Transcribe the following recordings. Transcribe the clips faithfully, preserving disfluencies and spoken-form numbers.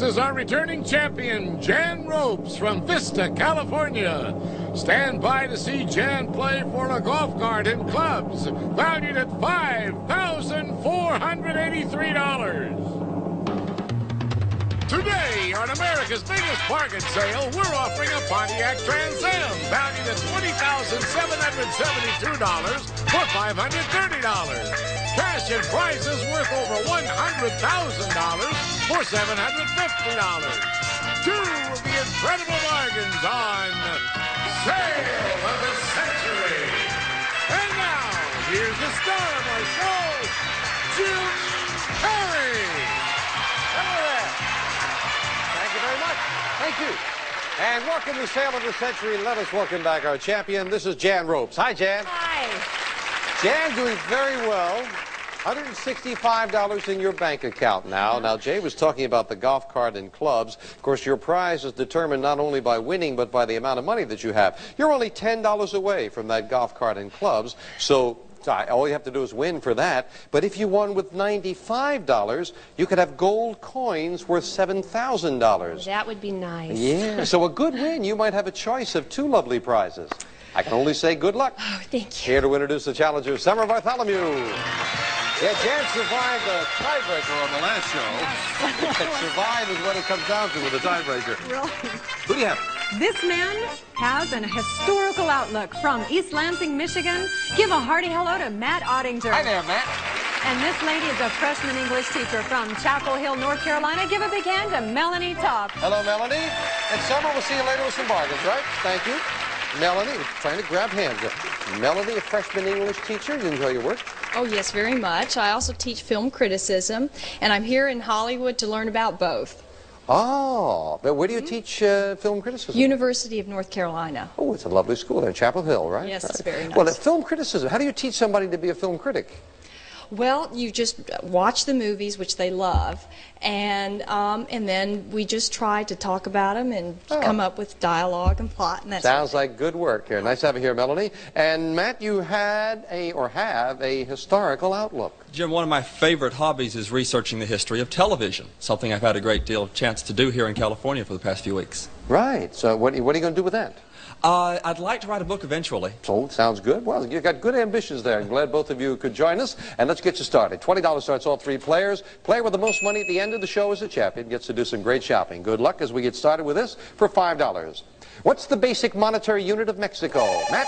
is our returning champion, Jan Ropes from Vista, California. Stand by to see Jan play for a golf cart and clubs valued at five thousand four hundred eighty-three dollars. Today, on America's biggest bargain sale, we're offering a Pontiac Trans Am valued at twenty thousand seven hundred seventy-two dollars for five hundred thirty dollars. Cash and prizes worth over one hundred thousand dollars for seven hundred fifty dollars. Two of the incredible bargains on Sale of the Century. And now, here's the star of our show, Jim Perry. Hello there. Thank you very much. Thank you. And welcome to Sale of the Century. Let us welcome back our champion. This is Jan Ropes. Hi, Jan. Hi. Jan doing very well. one hundred sixty-five dollars in your bank account now. Now, Jay was talking about the golf cart and clubs. Of course, your prize is determined not only by winning, but by the amount of money that you have. You're only ten dollars away from that golf cart and clubs, so all you have to do is win for that. But if you won with ninety-five dollars, you could have gold coins worth seven thousand dollars. That would be nice. Yeah, so a good win. You might have a choice of two lovely prizes. I can only say good luck. Oh, thank you. Here to introduce the challenger, Summer Bartholomew. Yeah, Jan survived the tiebreaker on the last show. Survive is what it comes down to with a tiebreaker. Really? Who do you have? This man has an historical outlook from East Lansing, Michigan. Give a hearty hello to Matt Ottinger. Hi there, Matt. And this lady is a freshman English teacher from Chapel Hill, North Carolina. Give a big hand to Melanie Top. Hello, Melanie. And Summer, we'll see you later with some bargains, right? Thank you. Melanie, trying to grab hands. Melanie, a freshman English teacher. You enjoy your work? Oh, yes, very much. I also teach film criticism, and I'm here in Hollywood to learn about both. Oh, but where do you mm-hmm. teach uh, film criticism? University of North Carolina. Oh, it's a lovely school there, Chapel Hill, right? Yes, right. it's very nice. Well, uh, film criticism, how do you teach somebody to be a film critic? Well, you just watch the movies, which they love, and um, and then we just try to talk about them and oh. come up with dialogue and plot and that Sounds sort of like good work here. Nice to have you here, Melanie. And Matt, you had a, or have, a historical outlook. Jim, one of my favorite hobbies is researching the history of television, something I've had a great deal of chance to do here in California for the past few weeks. Right. So what, what are you going to do with that? Uh, I'd like to write a book eventually. So, sounds good. Well, you've got good ambitions there. I'm glad both of you could join us. And let's get you started. twenty dollars starts all three players. Player with the most money at the end of the show is the champion. Gets to do some great shopping. Good luck as we get started with this for five dollars. What's the basic monetary unit of Mexico? Matt?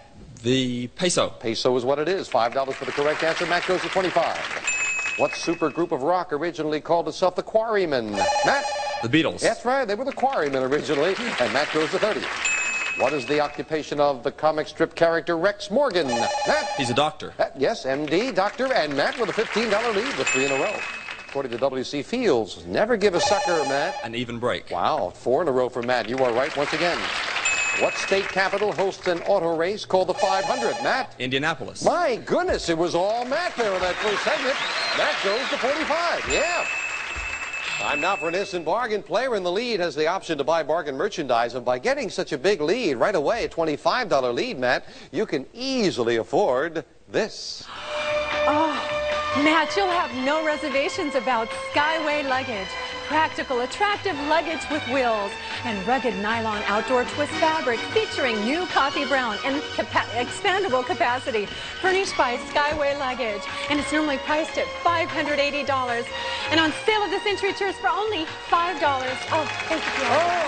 The peso. Peso is what it is. five dollars for the correct answer. Matt goes to twenty-five. What super group of rock originally called itself the Quarrymen? Matt? The Beatles. That's right. They were the Quarrymen originally. And Matt goes to thirty. What is the occupation of the comic strip character Rex Morgan? Matt? He's a doctor. Uh, yes, M D, doctor, and Matt with a fifteen dollar lead with three in a row. According to W C Fields, never give a sucker, Matt. An even break. Wow, four in a row for Matt. You are right once again. What state capital hosts an auto race called the five hundred? Matt? Indianapolis. My goodness, it was all Matt there in that first segment. Matt goes to forty-five. Yeah. Time now for an instant bargain. Player in the lead has the option to buy bargain merchandise, and by getting such a big lead right away, a twenty-five dollar lead, Matt, you can easily afford this. Oh, Matt, you'll have no reservations about Skyway Luggage. Practical, attractive luggage with wheels and rugged nylon outdoor twist fabric featuring new coffee brown and capa expandable capacity, furnished by Skyway Luggage. And it's normally priced at five hundred eighty dollars. And on Sale of the Century tours for only five dollars. Oh, thank you.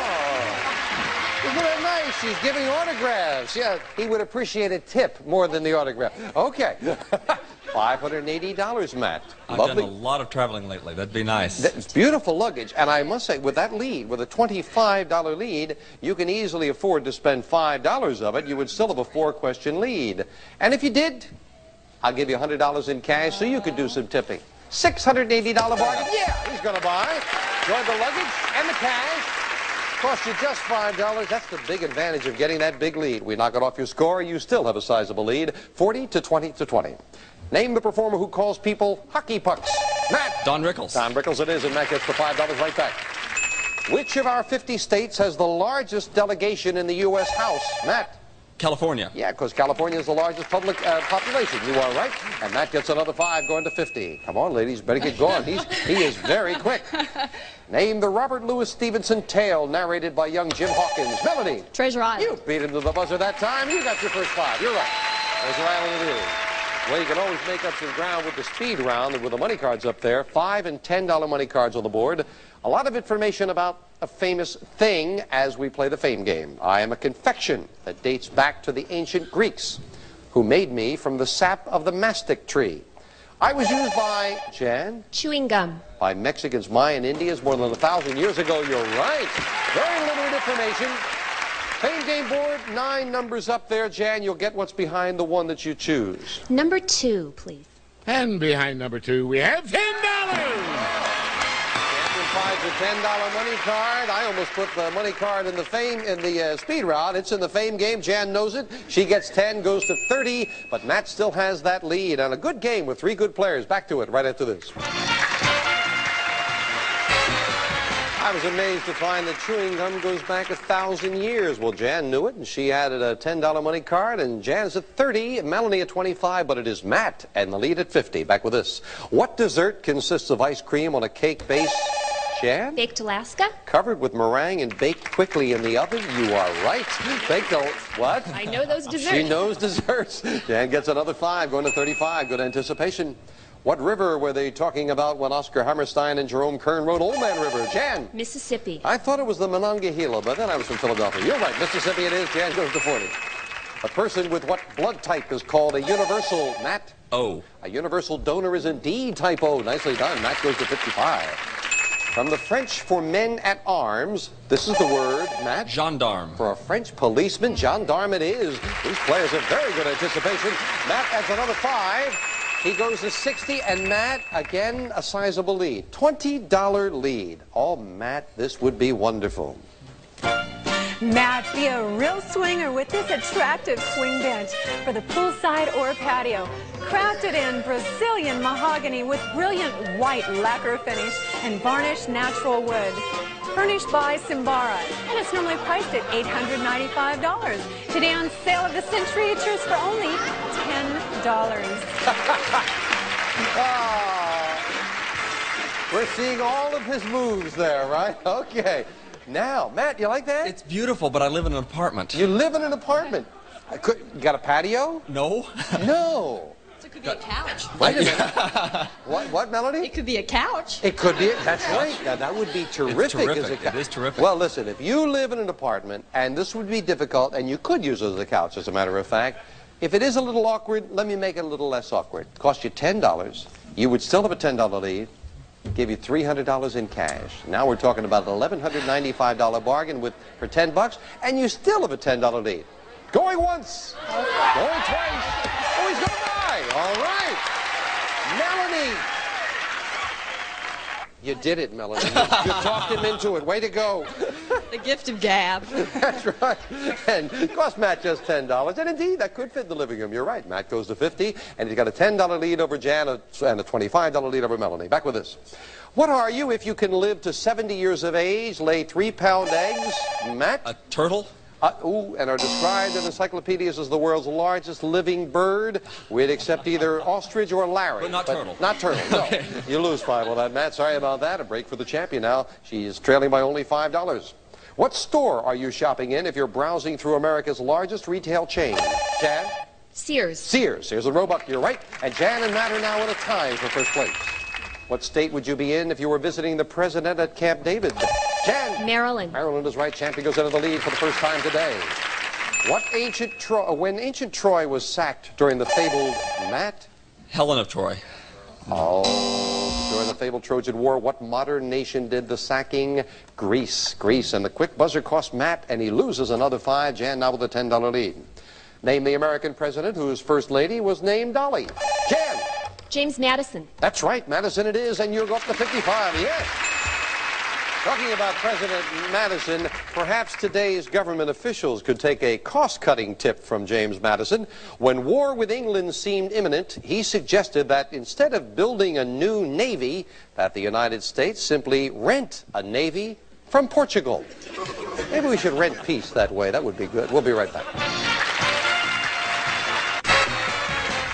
Oh, isn't that nice? She's giving autographs. Yeah, he would appreciate a tip more than the autograph. Okay. five hundred eighty dollars, Matt. I've Lovely. done a lot of traveling lately. That'd be nice. That's beautiful luggage. And I must say, with that lead, with a twenty-five dollar lead, you can easily afford to spend five dollars of it. You would still have a four-question lead. And if you did, I'll give you one hundred dollars in cash so you could do some tipping. six hundred eighty dollar bargain. Yeah, he's going to buy. Enjoy the luggage and the cash. Cost you just five dollars. That's the big advantage of getting that big lead. We knock it off your score, you still have a sizable lead. forty to twenty to twenty. Name the performer who calls people hockey pucks. Matt. Don Rickles. Don Rickles it is, and Matt gets the five dollars right back. Which of our fifty states has the largest delegation in the U S House? Matt. California. Yeah, because California is the largest public uh, population. You are right. And Matt gets another five, going to fifty. Come on, ladies, better get going. He's, he is very quick. Name the Robert Louis Stevenson tale narrated by young Jim Hawkins. Melanie. Treasure Island. You beat him to the buzzer that time. You got your first five. You're right. Treasure Island it is. Well, you can always make up some ground with the speed round and with the money cards up there. Five and ten dollar money cards on the board. A lot of information about a famous thing as we play the fame game. I am a confection that dates back to the ancient Greeks, who made me from the sap of the mastic tree. I was used by, Jan? Chewing gum. By Mexicans, Mayan, Indians more than a thousand years ago. You're right. Very limited information. Fame game board, nine numbers up there. Jan, you'll get what's behind the one that you choose. Number two, please. And behind number two, we have ten dollars. Finds a ten dollar money card. I almost put the money card in the fame in the uh, speed round. It's in the fame game. Jan knows it. She gets ten, goes to thirty, but Matt still has that lead. And a good game with three good players. Back to it right after this. I was amazed to find that chewing gum goes back a thousand years. Well, Jan knew it, and she added a ten dollar money card, and Jan's at thirty, Melanie at twenty-five, but it is Matt and the lead at fifty. Back with this. What dessert consists of ice cream on a cake base? Jan? Baked Alaska? Covered with meringue and baked quickly in the oven. You are right. Baked al- what? I know those desserts. She knows desserts. Jan gets another five, going to thirty-five. Good anticipation. What river were they talking about when Oscar Hammerstein and Jerome Kern wrote Old Man River? Jan? Mississippi. I thought it was the Monongahela, but then I was from Philadelphia. You're right. Mississippi it is. Jan goes to forty. A person with what blood type is called a universal, Matt? O. A universal donor is indeed type O. Nicely done. Matt goes to fifty-five. From the French for men at arms, this is the word, Matt? Gendarme. For a French policeman, gendarme it is. These players have very good anticipation. Matt adds another five. He goes to sixty, and Matt, again, a sizable lead. twenty dollar lead. Oh, Matt, this would be wonderful. Matt, be a real swinger with this attractive swing bench for the poolside or patio. Crafted in Brazilian mahogany with brilliant white lacquer finish and varnished natural wood. Furnished by Simbara, and it's normally priced at eight hundred ninety-five dollars. Today on Sale of the Century, it's yours for only ten dollars. Oh, we're seeing all of his moves there, right? Okay. Now, Matt, you like that? It's beautiful, but I live in an apartment. You live in an apartment. I could, you got a patio? No. No. It could be a couch. Wait a minute. What, what, Melody? It could be a couch. It could be. That's right. Now, that would be terrific. terrific. As a It is terrific. Well, listen, if you live in an apartment, and this would be difficult, and you could use it as a couch, as a matter of fact, if it is a little awkward, let me make it a little less awkward. It costs you ten dollars. You would still have a ten dollar lead. Give you three hundred dollars in cash. Now we're talking about an eleven ninety-five dollar bargain with for ten bucks, and you still have a ten dollar lead. Going once. Going twice. Oh, he's going to buy. All right. Melanie. You did it, Melanie. You, you talked him into it. Way to go. The gift of gab. That's right. And it cost Matt just ten dollars. And indeed, that could fit in the living room. You're right. Matt goes to fifty, and he's got a ten dollar lead over Jan and a twenty-five dollar lead over Melanie. Back with this. What are you if you can live to seventy years of age, lay three pound eggs? Matt? A turtle? Uh, ooh, and are described in encyclopedias as the world's largest living bird. We'd accept either ostrich or larry. But not turtle. Not turtle, no. Okay. You lose five on that, Matt. Sorry about that. A break for the champion now. She is trailing by only five dollars. What store are you shopping in if you're browsing through America's largest retail chain? Jan? Sears. Sears. Sears and Roebuck, you're right. And Jan and Matt are now in a tie for first place. What state would you be in if you were visiting the president at Camp David? Jan? Maryland. Maryland is right. Champion goes into the lead for the first time today. What ancient Troy, when ancient Troy was sacked during the fabled, Matt? Helen of Troy. Oh, during the fabled Trojan War, what modern nation did the sacking? Greece. Greece. And the quick buzzer cost Matt, and he loses another five. Jan now with a ten dollar lead. Name the American president whose first lady was named Dolly. Jan? James Madison. That's right, Madison it is, and you're up to fifty-five, yes. Talking about President Madison, perhaps today's government officials could take a cost-cutting tip from James Madison. When war with England seemed imminent, he suggested that instead of building a new navy, that the United States simply rent a navy from Portugal. Maybe we should rent peace that way. That would be good. We'll be right back.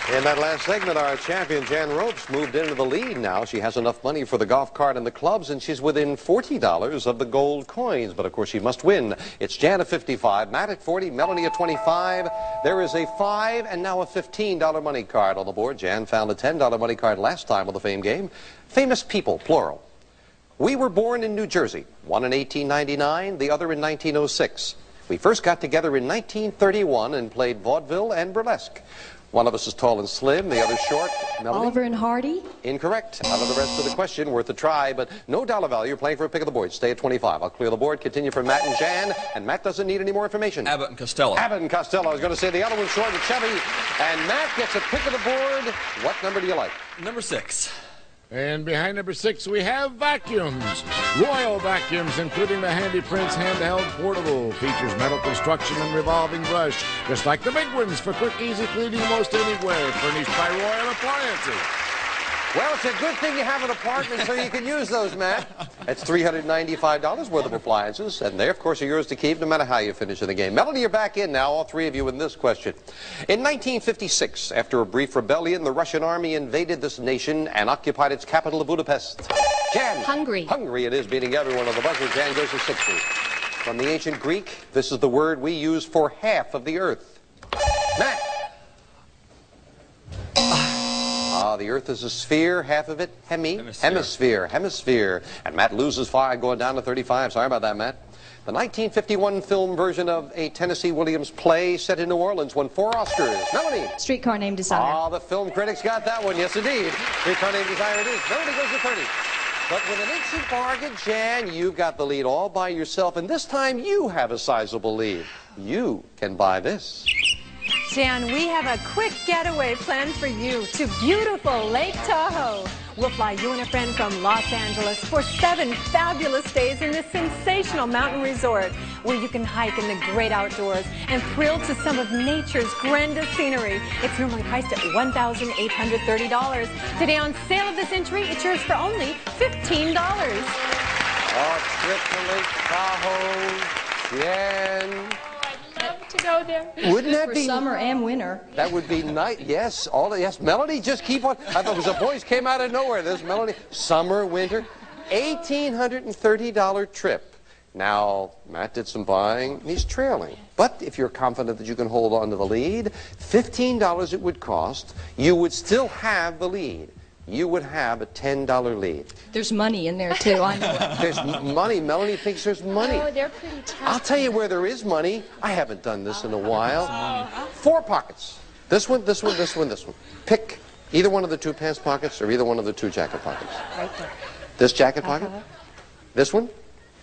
In that last segment, our champion, Jan Ropes, moved into the lead now. She has enough money for the golf cart and the clubs, and she's within forty dollars of the gold coins. But, of course, she must win. It's Jan at fifty-five, Matt at forty, Melanie at twenty-five. There is a five and now a fifteen dollar money card on the board. Jan found a ten dollar money card last time on the Fame game. Famous people, plural. We were born in New Jersey, one in eighteen ninety-nine, the other in nineteen oh six. We first got together in nineteen thirty-one and played vaudeville and burlesque. One of us is tall and slim, the other short. Melanie? Oliver and Hardy? Incorrect. Out of the rest of the question, worth a try, but no dollar value. You're playing for a pick of the board. Stay at twenty-five. I'll clear the board. Continue for Matt and Jan, and Matt doesn't need any more information. Abbott and Costello. Abbott and Costello. I was going to say the other one's short and chubby, and Matt gets a pick of the board. What number do you like? Number six. And behind number six, we have vacuums. Royal vacuums, including the Handy Prince handheld portable. Features metal construction and revolving brush, just like the big ones for quick, easy cleaning most anywhere. Furnished by Royal Appliances. Well, it's a good thing you have an apartment so you can use those, Matt. That's three hundred ninety-five dollars worth of appliances, and they, of course, are yours to keep no matter how you finish in the game. Melanie, you're back in now, all three of you in this question. In nineteen fifty-six, after a brief rebellion, the Russian army invaded this nation and occupied its capital of Budapest. Jan. Hungary. Hungary it is, beating everyone on the buzzer. Jan goes to sixty. From the ancient Greek, this is the word we use for half of the earth. Matt. Ah, the Earth is a sphere, half of it, hemi, hemisphere. hemisphere, hemisphere. And Matt loses five, going down to thirty-five. Sorry about that, Matt. The nineteen fifty-one film version of a Tennessee Williams play set in New Orleans won four Oscars. Melanie. Streetcar Named Desire. Ah, the film critics got that one. Yes, indeed. Streetcar Named Desire it is. Melanie goes to thirty. But with an instant bargain, Jan, you've got the lead all by yourself. And this time, you have a sizable lead. You can buy this. Jan, we have a quick getaway planned for you to beautiful Lake Tahoe. We'll fly you and a friend from Los Angeles for seven fabulous days in this sensational mountain resort where you can hike in the great outdoors and thrill to some of nature's grandest scenery. It's normally priced at one thousand eight hundred thirty dollars. Today on Sale of the Century, it's yours for only fifteen dollars. Oh, trip to Lake Tahoe, Jan. To go there. Wouldn't that For be summer and winter. That would be nice. Yes, all yes. Melanie, just keep on. I thought it was a voice came out of nowhere. This Melanie, summer, winter, eighteen hundred and thirty dollar trip. Now Matt did some buying. He's trailing, but if you're confident that you can hold on to the lead, fifteen dollars it would cost. You would still have the lead. You would have a ten dollar lead. There's money in there, too. I know it. There's m- money. Melanie thinks there's money. Oh, they're pretty tough. I'll tell you where there is money. I haven't done this in a while. Four pockets. This one, this one, this one, this one. Pick either one of the two pants pockets or either one of the two jacket pockets. Right there. This jacket pocket? This one?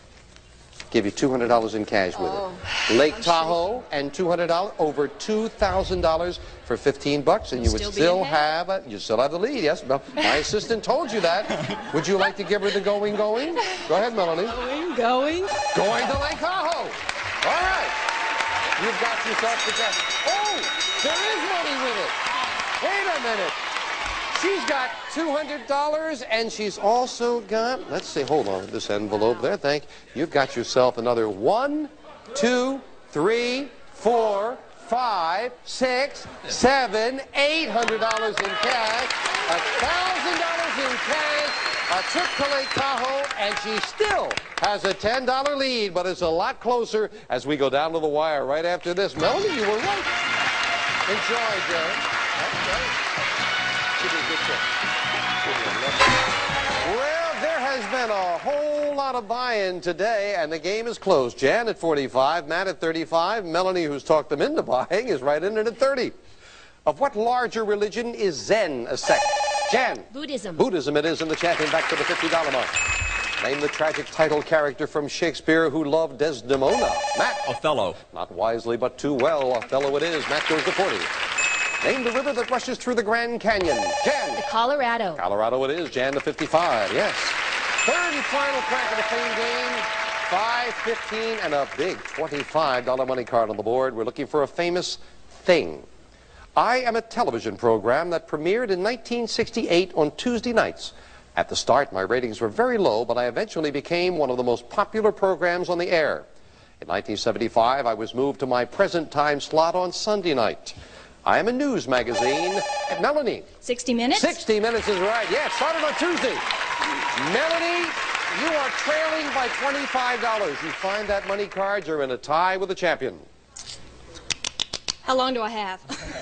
Give you two hundred dollars in cash with it. Lake Tahoe and two hundred dollars, over two thousand dollars for fifteen bucks, and you would Still be still ahead. have a, you still have the lead. Yes, Mel- my assistant told you that. Would you like to give her the going, going? Go ahead, Melanie. Going, going. Going to Lake Tahoe. All right. You've got yourself the jacket. Oh, there is money with it. Wait a minute. She's got two hundred dollars, and she's also got, let's see, hold on, this envelope there, thank you. You've got yourself another one, two, three, four, five, six, seven, eight hundred dollars in cash, a thousand dollars in cash, a trip to Lake Tahoe, and she still has a ten dollar lead, but it's a lot closer as we go down to the wire right after this. Melanie, you were right. Enjoy, Jerry. That's right. Should be a good trip. Well, there has been a whole lot of buy-in today, and the game is closed. Jan at forty-five, Matt at thirty-five, Melanie, who's talked them into buying, is right in it at thirty. Of what larger religion is Zen a sect? Jan. Buddhism. Buddhism it is, and the champion back to the fifty dollar mark. Name the tragic title character from Shakespeare who loved Desdemona. Matt. Othello. Not wisely, but too well. Othello it is. Matt goes to forty. Name the river that rushes through the Grand Canyon. Jan. The Colorado. Colorado it is. Jan to fifty-five. Yes. Third and final crack of the Fame game. five, fifteen, and a big twenty-five dollar money card on the board. We're looking for a famous thing. I Am a television program that premiered in nineteen sixty-eight on Tuesday nights. At the start, my ratings were very low, but I eventually became one of the most popular programs on the air. In nineteen seventy-five, I was moved to my present time slot on Sunday night. I am a news magazine. Melanie. sixty minutes? sixty minutes is right. Yeah, it started on Tuesday. Melanie, you are trailing by twenty-five dollars. You find that money card, you're in a tie with the champion. How long do I have?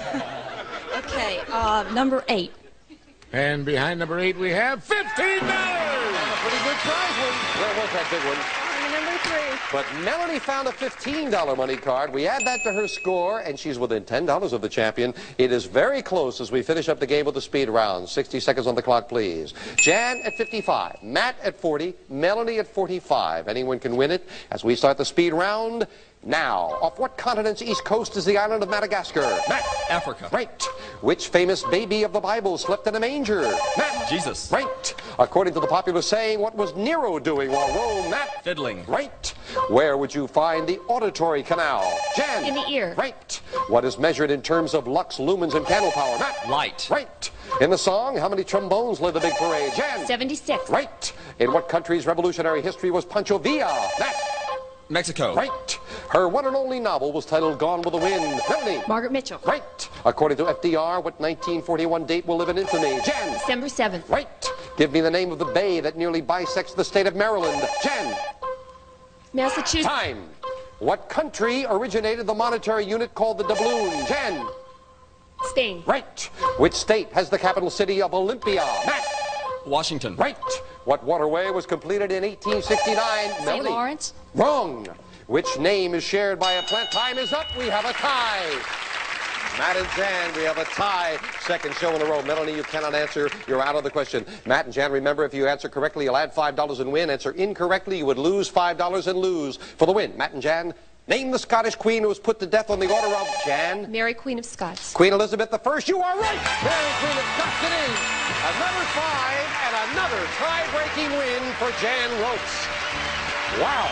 Okay, uh, number eight. And behind number eight, we have fifteen dollars. Pretty good prize one. Where was that big one? Number three. But Melanie found a fifteen dollar money card. We add that to her score, and she's within ten dollars of the champion. It is very close as we finish up the game with the speed round. sixty seconds on the clock, please. Jan at fifty-five, Matt at forty, Melanie at forty-five. Anyone can win it as we start the speed round. Now, off what continent's east coast is the island of Madagascar? Matt. Africa. Right. Which famous baby of the Bible slept in a manger? Matt. Jesus. Right. According to the popular saying, what was Nero doing while Rome? Matt. Fiddling. Right. Where would you find the auditory canal? Jan. In the ear. Right. What is measured in terms of lux, lumens, and candle power? Matt. Light. Right. In the song, how many trombones led the big parade? Jan. seventy-six. Right. In what country's revolutionary history was Pancho Villa? Matt. Mexico. Right. Her one and only novel was titled Gone with the Wind. Melanie. Margaret Mitchell. Right. According to F D R, what nineteen forty-one date will live in infamy? Jan. December seventh. Right. Give me the name of the bay that nearly bisects the state of Maryland. Jan. Massachusetts. Time. What country originated the monetary unit called the doubloon? Jan. Spain. Right. Which state has the capital city of Olympia? Matt. Washington. Right. What waterway was completed in eighteen sixty-nine? Saint Melanie. Lawrence. Wrong. Which name is shared by a plant? Time is up. We have a tie. Matt and Jan, we have a tie. Second show in a row. Melanie, you cannot answer. You're out of the question. Matt and Jan, remember, if you answer correctly, you'll add five dollars and win. Answer incorrectly, you would lose five dollars and lose for the win. Matt and Jan, name the Scottish queen who was put to death on the order of Jan. Mary, Queen of Scots. Queen Elizabeth the First. You are right. Mary, Queen of Scots it is. Another five and another tie-breaking win for Jan Ropes. Wow.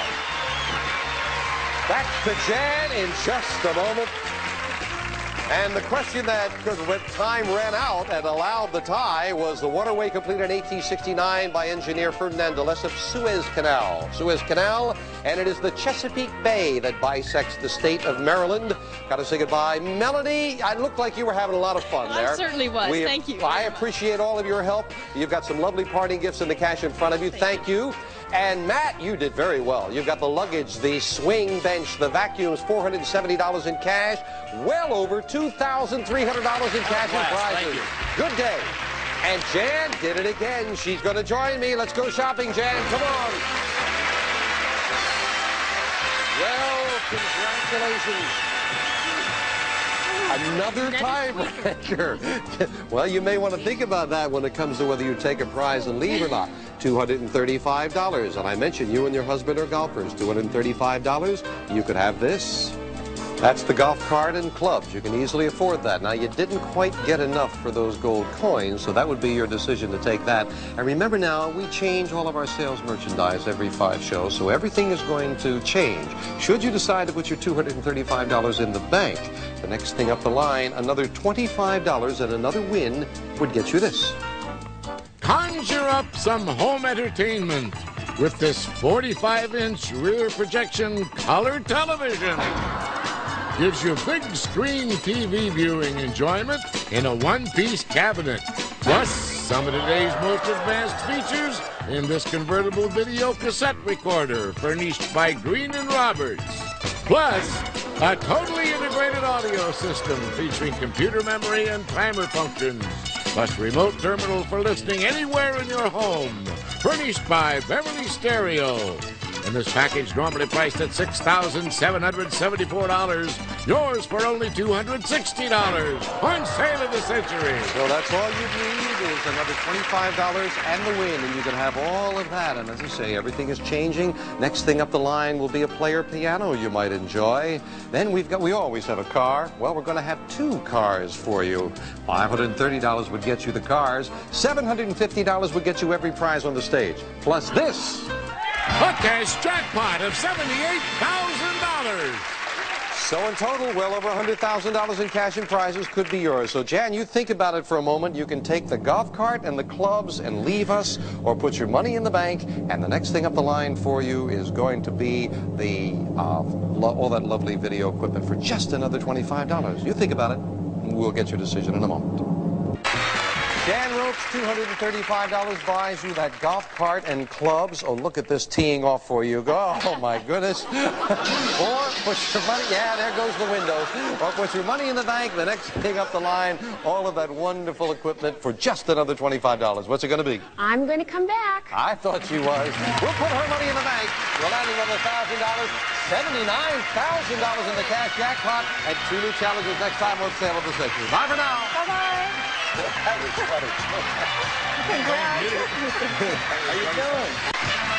Back to Jan in just a moment. And the question that, when time ran out and allowed the tie, was the waterway completed in eighteen sixty-nine by engineer Ferdinand de Lesseps Suez Canal. Suez Canal, and it is the Chesapeake Bay that bisects the state of Maryland. Got to say goodbye. Melanie, I looked like you were having a lot of fun there. I certainly was. We, Thank you. I appreciate all of your help. You've got some lovely parting gifts in the cash in front of you. Thank, Thank you. you. And Matt, you did very well. You've got the luggage, the swing bench, the vacuums, four hundred seventy dollars in cash, well over two thousand three hundred dollars in cash and prizes. Good day. And Jan did it again. She's going to join me. Let's go shopping, Jan. Come on. Well, congratulations. Another tiebreaker. Well, you may want to think about that when it comes to whether you take a prize and leave or not. two hundred thirty-five dollars. And I mentioned you and your husband are golfers. two hundred thirty-five dollars. You could have this. That's the golf cart and clubs. You can easily afford that. Now, you didn't quite get enough for those gold coins, so that would be your decision to take that. And remember now, we change all of our sales merchandise every five shows, so everything is going to change. Should you decide to put your two hundred thirty-five dollars in the bank, the next thing up the line, another twenty-five dollars and another win would get you this. Conjure up some home entertainment with this forty-five inch rear projection color television. Gives you big screen T V viewing enjoyment in a one-piece cabinet. Plus, some of today's most advanced features in this convertible video cassette recorder furnished by Green and Roberts. Plus, a totally integrated audio system featuring computer memory and timer functions. Plus, remote terminal for listening anywhere in your home. Furnished by Beverly Stereo. And this package normally priced at six thousand seven hundred seventy-four dollars. Yours for only two hundred sixty dollars. On sale of the century. So that's all you need is another twenty-five dollars and the win, and you can have all of that. And as I say, everything is changing. Next thing up the line will be a player piano you might enjoy. Then we've got, we always have a car. Well, we're going to have two cars for you. five hundred thirty dollars would get you the cars. seven hundred fifty dollars would get you every prize on the stage. Plus this. A cash jackpot of seventy-eight thousand dollars. So in total, well over one hundred thousand dollars in cash and prizes could be yours. So Jan, you think about it for a moment. You can take the golf cart and the clubs and leave us, or put your money in the bank, and the next thing up the line for you is going to be the uh, lo all that lovely video equipment for just another twenty-five dollars. You think about it. We'll get your decision in a moment. Dan Ropes, two hundred thirty-five dollars buys you that golf cart and clubs. Oh, look at this teeing off for you. Oh, my goodness. Or put your money, yeah, there goes the window. Or put your money in the bank, the next thing up the line, all of that wonderful equipment for just another twenty-five dollars. What's it going to be? I'm going to come back. I thought she was. We'll put her money in the bank. We're landing on one thousand dollars, seventy-nine thousand dollars in the cash jackpot, and two new challenges next time on Sale of the Century. Bye for now. Bye-bye. That was funny. Congrats. How you doing?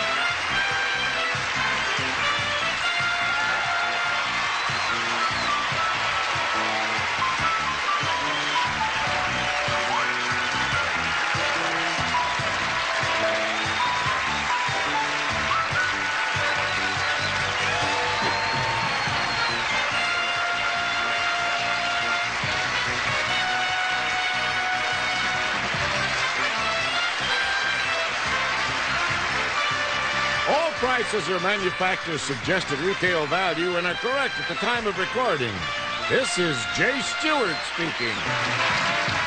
All prices are manufacturer's suggested retail value and are correct at the time of recording. This is Jay Stewart speaking.